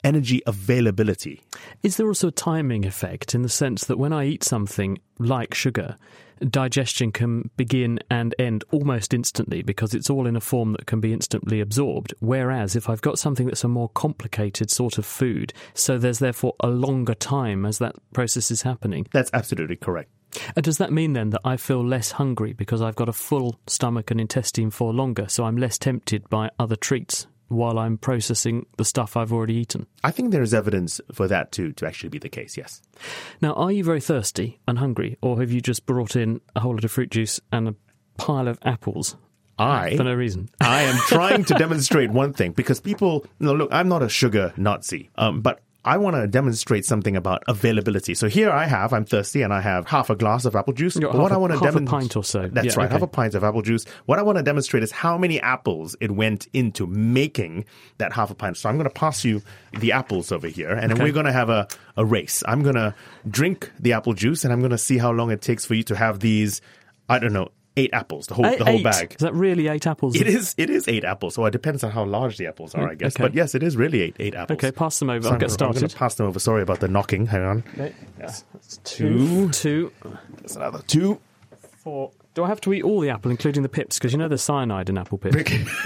energy availability. Is there also a timing effect in the sense that when I eat something like sugar, digestion can begin and end almost instantly because it's all in a form that can be instantly absorbed, whereas if I've got something that's a more complicated sort of food, so there's therefore a longer time as that process is happening? That's absolutely correct. And does that mean then that I feel less hungry because I've got a full stomach and intestine for longer, so I'm less tempted by other treats while I'm processing the stuff I've already eaten? I think there's evidence for that to actually be the case, yes. Now, are you very thirsty and hungry, or have you just brought in a whole lot of fruit juice and a pile of apples for no reason? I am trying to demonstrate one thing, because people, look, I'm not a sugar Nazi, but I want to demonstrate something about availability. So here I'm thirsty, and I have half a glass of apple juice. Half a pint or so. That's right, half a pint of apple juice. What I want to demonstrate is how many apples it went into making that half a pint. So I'm going to pass you the apples over here, and then we're going to have a race. I'm going to drink the apple juice, and I'm going to see how long it takes for you to have these, 8 apples, the whole bag. Is that really 8 apples? It is 8 apples. So it depends on how large the apples are, I guess. Okay. But yes, it is really 8 apples. Okay, pass them over. So I'll get started. I'm going to pass them over. Sorry about the knocking. Hang on. Okay. Yes. That's 2. There's another 2. 4. Do I have to eat all the apple, including the pips? Because you know there's cyanide in apple pips.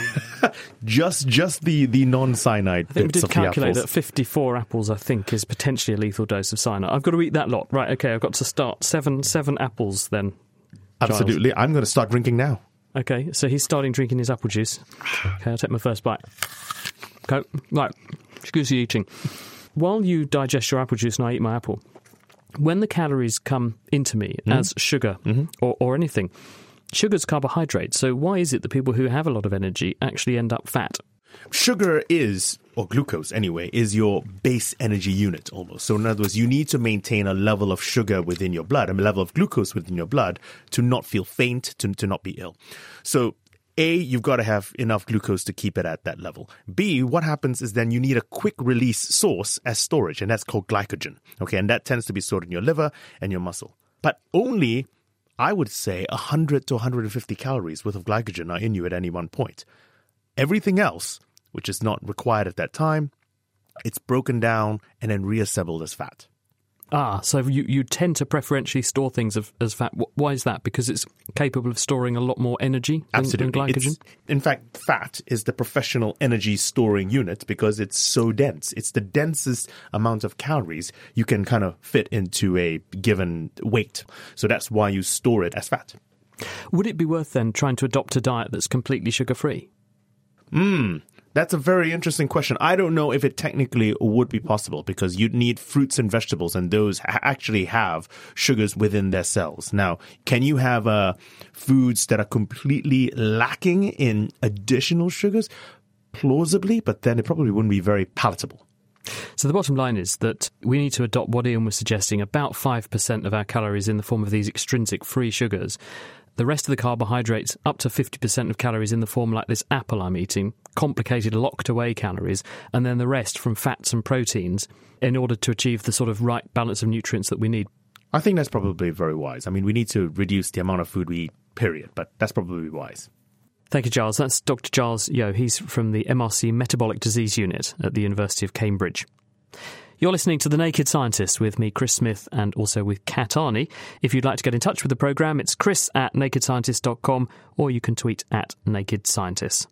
just the non-cyanide I think bits we of did the calculate apples. that 54 apples, I think, is potentially a lethal dose of cyanide. I've got to eat that lot. Right, okay, I've got to start. 7 apples then. Absolutely. Giles. I'm going to start drinking now. Okay, so he's starting drinking his apple juice. Okay, I'll take my first bite. Okay, right, excuse the eating. While you digest your apple juice and I eat my apple, when the calories come into me as sugar or anything, sugar's carbohydrate. So why is it that people who have a lot of energy actually end up fat? Sugar is, or glucose anyway, is your base energy unit almost. So in other words, you need to maintain a level of sugar within your blood, a level of glucose within your blood to not feel faint, to not be ill. So A, you've got to have enough glucose to keep it at that level. B, what happens is then you need a quick release source as storage, and that's called glycogen. Okay, and that tends to be stored in your liver and your muscle. But only, I would say, 100 to 150 calories worth of glycogen are in you at any one point. Everything else, which is not required at that time, it's broken down and then reassembled as fat. So you tend to preferentially store things as fat. Why is that? Because it's capable of storing a lot more energy than glycogen? In fact, fat is the professional energy storing unit because it's so dense. It's the densest amount of calories you can kind of fit into a given weight. So that's why you store it as fat. Would it be worth then trying to adopt a diet that's completely sugar-free? That's a very interesting question. I don't know if it technically would be possible because you'd need fruits and vegetables, and those actually have sugars within their cells. Now, can you have foods that are completely lacking in additional sugars? Plausibly, but then it probably wouldn't be very palatable. So the bottom line is that we need to adopt what Ian was suggesting, about 5% of our calories in the form of these extrinsic free sugars. The rest of the carbohydrates, up to 50% of calories in the form like this apple I'm eating, complicated locked away calories, and then the rest from fats and proteins in order to achieve the sort of right balance of nutrients that we need. I think that's probably very wise. I mean, we need to reduce the amount of food we eat, period, but that's probably wise. Thank you, Giles. That's Dr. Giles Yeo. He's from the MRC Metabolic Disease Unit at the University of Cambridge. You're listening to The Naked Scientist with me, Chris Smith, and also with Kat Arney. If you'd like to get in touch with the programme, it's chris@nakedscientist.com, or you can tweet @nakedscientist.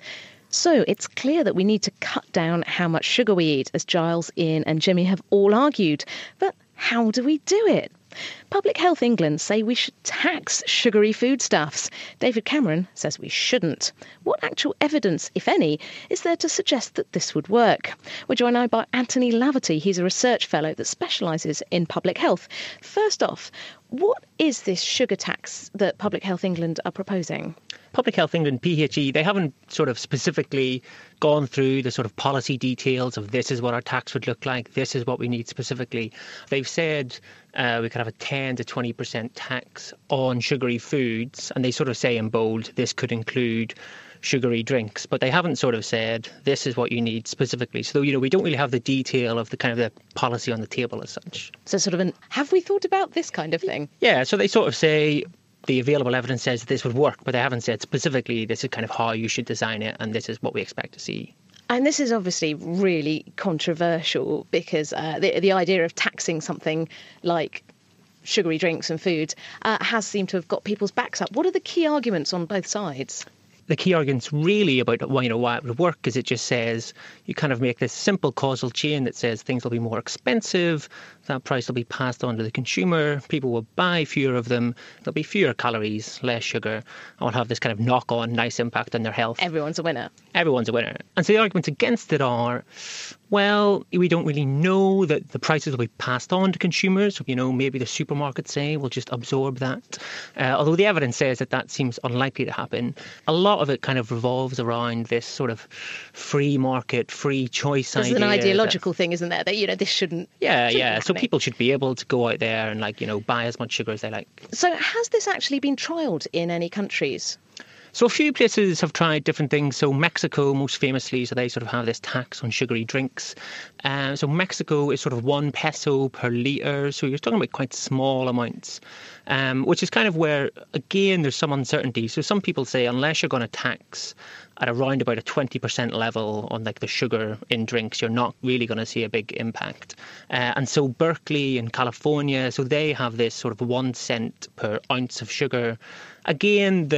So it's clear that we need to cut down how much sugar we eat, as Giles, Ian and Jimmy have all argued. But how do we do it? Public Health England say we should tax sugary foodstuffs. David Cameron says we shouldn't. What actual evidence, if any, is there to suggest that this would work? We're joined now by Anthony Laverty. He's a research fellow that specialises in public health. First off, what is this sugar tax that Public Health England are proposing? Public Health England, PHE, they haven't sort of specifically gone through the sort of policy details of this is what our tax would look like, this is what we need specifically. They've said we could have a 10 to 20% tax on sugary foods, and they sort of say in bold this could include sugary drinks, but they haven't sort of said this is what you need specifically. So, we don't really have the detail of the kind of the policy on the table as such. So sort of have we thought about this kind of thing? Yeah, so they sort of say the available evidence says this would work, but they haven't said specifically this is kind of how you should design it and this is what we expect to see. And this is obviously really controversial because the idea of taxing something like sugary drinks and foods has seemed to have got people's backs up. What are the key arguments on both sides? The key arguments really about why it would work is it just says you kind of make this simple causal chain that says things will be more expensive, that price will be passed on to the consumer, people will buy fewer of them, there'll be fewer calories, less sugar, and will have this kind of knock-on nice impact on their health. Everyone's a winner. Everyone's a winner. And so the arguments against it are, well, we don't really know that the prices will be passed on to consumers. Maybe the supermarkets say we'll just absorb that. Although the evidence says that seems unlikely to happen. A lot of it kind of revolves around this sort of free market, free choice idea. There's an ideological thing, isn't there? That, this shouldn't. Yeah. So people should be able to go out there and buy as much sugar as they like. So has this actually been trialled in any countries? So a few places have tried different things. So Mexico, most famously, so they sort of have this tax on sugary drinks. So Mexico is sort of 1 peso per litre. So you're talking about quite small amounts, which is kind of where, again, there's some uncertainty. So some people say unless you're going to tax at around about a 20% level on the sugar in drinks, you're not really going to see a big impact. And so Berkeley in California, so they have this sort of 1 cent per ounce of sugar. Again,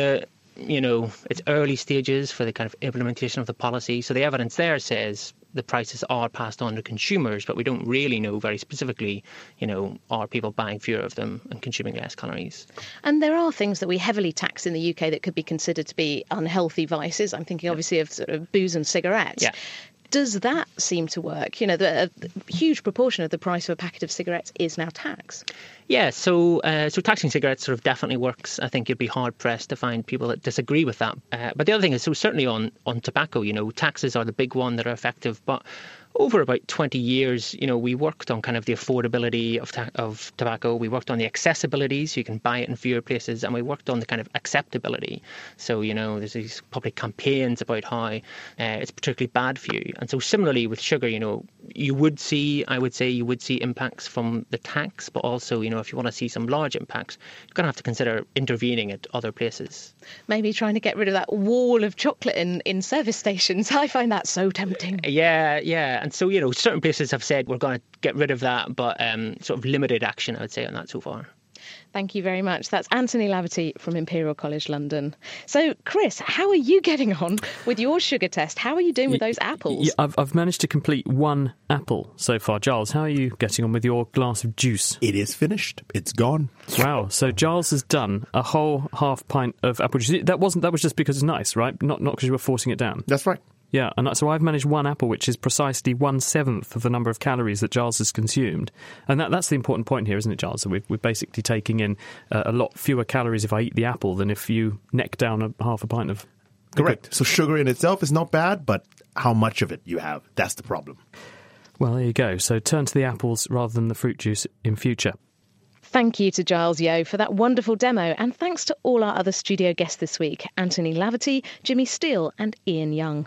it's early stages for the kind of implementation of the policy. So the evidence there says the prices are passed on to consumers, but we don't really know very specifically, are people buying fewer of them and consuming less calories? And there are things that we heavily tax in the UK that could be considered to be unhealthy vices. I'm thinking obviously of sort of booze and cigarettes. Yeah. Does that seem to work? The huge proportion of the price of a packet of cigarettes is now tax. Yeah, so taxing cigarettes sort of definitely works. I think you'd be hard-pressed to find people that disagree with that. But the other thing is, so certainly on tobacco, taxes are the big one that are effective. But over about 20 years, we worked on kind of the affordability of tobacco. We worked on the accessibility, so you can buy it in fewer places. And we worked on the kind of acceptability. So, there's these public campaigns about how it's particularly bad for you. And so similarly with sugar, you would see impacts from the tax, but also, if you want to see some large impacts, you're going to have to consider intervening at other places. Maybe trying to get rid of that wall of chocolate in service stations. I find that so tempting. Yeah. And so, certain places have said we're going to get rid of that, but sort of limited action, I would say, on that so far. Thank you very much. That's Anthony Laverty from Imperial College London. So, Chris, how are you getting on with your sugar test? How are you doing with those apples? Yeah, I've managed to complete 1 apple so far. Giles, how are you getting on with your glass of juice? It is finished. It's gone. Wow. So Giles has done a whole half pint of apple juice. That was just because it's nice, right? Not because you were forcing it down. That's right. Yeah, and so I've managed 1 apple, which is precisely 1/7 of the number of calories that Giles has consumed. And that's the important point here, isn't it, Giles? So we're basically taking in a lot fewer calories if I eat the apple than if you neck down half a pint of... Correct. So sugar in itself is not bad, but how much of it you have, that's the problem. Well, there you go. So turn to the apples rather than the fruit juice in future. Thank you to Giles Yeo for that wonderful demo, and thanks to all our other studio guests this week, Anthony Laverty, Jimmy Steele and Ian Young.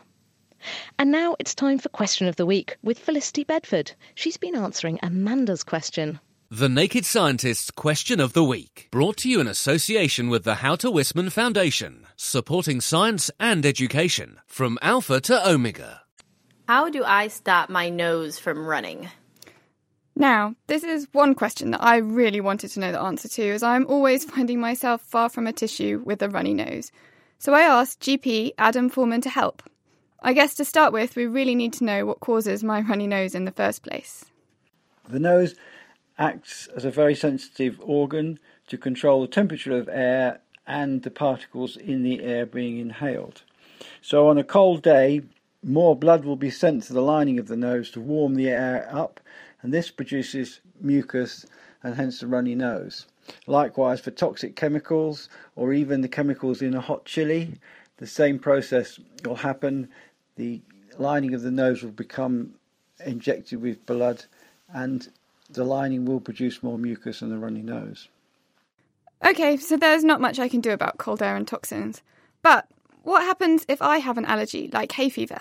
And now it's time for Question of the Week with Felicity Bedford. She's been answering Amanda's question. The Naked Scientist's Question of the Week, brought to you in association with the How to Wisman Foundation, supporting science and education from Alpha to Omega. How do I stop my nose from running? Now, this is one question that I really wanted to know the answer to, as I'm always finding myself far from a tissue with a runny nose. So I asked GP Adam Foreman to help. I guess to start with, we really need to know what causes my runny nose in the first place. The nose acts as a very sensitive organ to control the temperature of air and the particles in the air being inhaled. So on a cold day, more blood will be sent to the lining of the nose to warm the air up, and this produces mucus and hence the runny nose. Likewise for toxic chemicals or even the chemicals in a hot chili, the same process will happen. The lining of the nose will become injected with blood and the lining will produce more mucus and a runny nose. Okay, so there's not much I can do about cold air and toxins. But what happens if I have an allergy, like hay fever?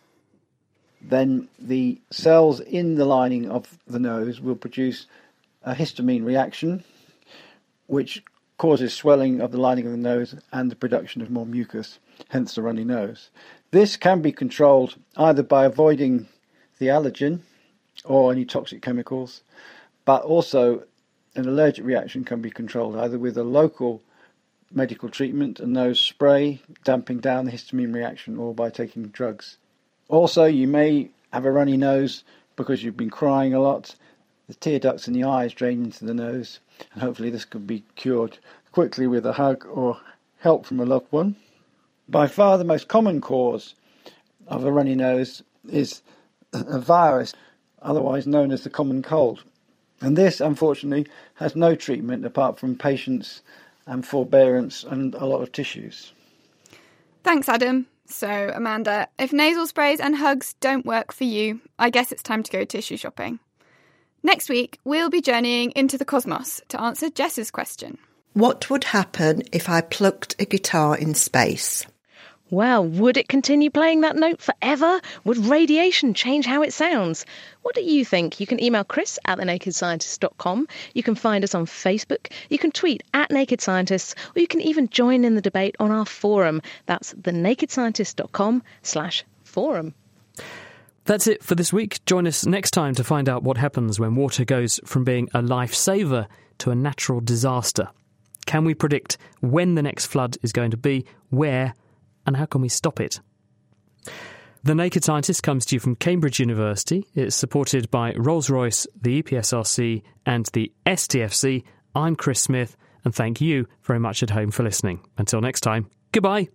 Then the cells in the lining of the nose will produce a histamine reaction, which causes swelling of the lining of the nose and the production of more mucus, hence the runny nose. This can be controlled either by avoiding the allergen or any toxic chemicals, but also an allergic reaction can be controlled either with a local medical treatment, a nose spray, damping down the histamine reaction, or by taking drugs. Also, you may have a runny nose because you've been crying a lot. The tear ducts in the eyes drain into the nose, and hopefully this could be cured quickly with a hug or help from a loved one. By far the most common cause of a runny nose is a virus, otherwise known as the common cold. And this, unfortunately, has no treatment apart from patience and forbearance and a lot of tissues. Thanks, Adam. So, Amanda, if nasal sprays and hugs don't work for you, I guess it's time to go tissue shopping. Next week, we'll be journeying into the cosmos to answer Jess's question. What would happen if I plugged a guitar in space? Well, would it continue playing that note forever? Would radiation change how it sounds? What do you think? You can email chris@thenakedscientist.com. You can find us on Facebook. You can tweet @NakedScientists, or you can even join in the debate on our forum. That's thenakedscientist.com/forum. That's it for this week. Join us next time to find out what happens when water goes from being a lifesaver to a natural disaster. Can we predict when the next flood is going to be, where, and how can we stop it? The Naked Scientist comes to you from Cambridge University. It's supported by Rolls-Royce, the EPSRC and the STFC. I'm Chris Smith, and thank you very much at home for listening. Until next time, goodbye.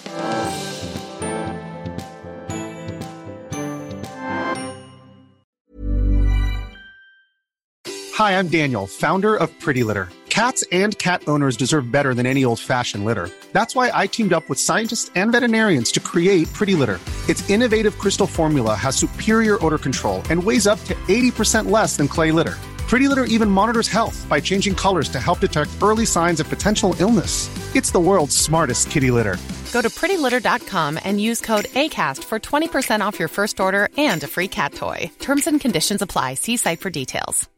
Hi, I'm Daniel, founder of Pretty Litter. Cats and cat owners deserve better than any old-fashioned litter. That's why I teamed up with scientists and veterinarians to create Pretty Litter. Its innovative crystal formula has superior odor control and weighs up to 80% less than clay litter. Pretty Litter even monitors health by changing colors to help detect early signs of potential illness. It's the world's smartest kitty litter. Go to prettylitter.com and use code ACAST for 20% off your first order and a free cat toy. Terms and conditions apply. See site for details.